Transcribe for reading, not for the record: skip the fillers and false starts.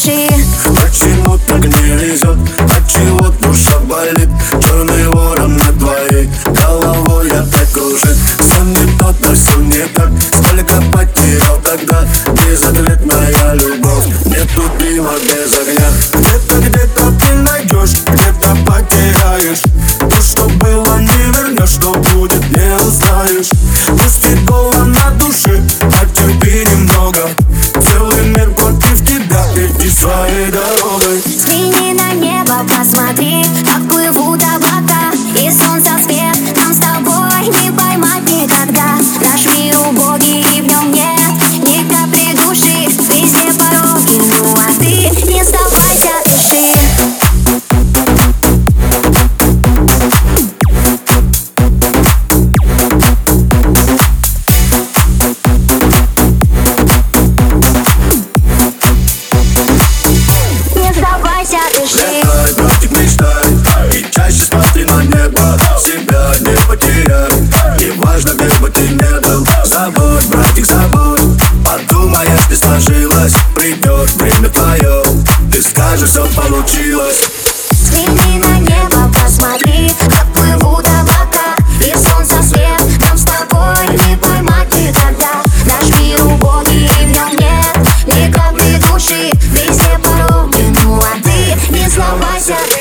дыши. Почему так не везет, отчего душа болит? Черный ворон над твоей головой опять кружит. Все не тот, да все не так. Сколько потерял тогда, безответная любовь. Нету дыма без огня. Где-то ты найдешь, где-то потеряешь. То, что было, не вернешь, что будет, не узнаешь. Пусть и голо на душе, потерпи немного. Целый мир против тебя, иди своей дорогой. Взгляни на небо, посмотри, как плывут облака, и солнца свет нам с тобой не поймать никогда. Наш мир убогий, и в нем нет ни капли души. Везде пороги, ну а ты не сдавайся, дыши. Летай, братик, мечтай, и чаще смотри на небо. Себя не потеряй, не важно, где бы ты не был. Забудь, братик, забудь, подумай, если сложилось. Придет время твое, ты скажешь, все получилось. Взгляни на небо, посмотри, как плывут облака, и солнца свет нам с тобой не поймать никогда. Наш мир убогий, и в нем нет ни капли души. Везде пороги, ну а ты не сдавайся.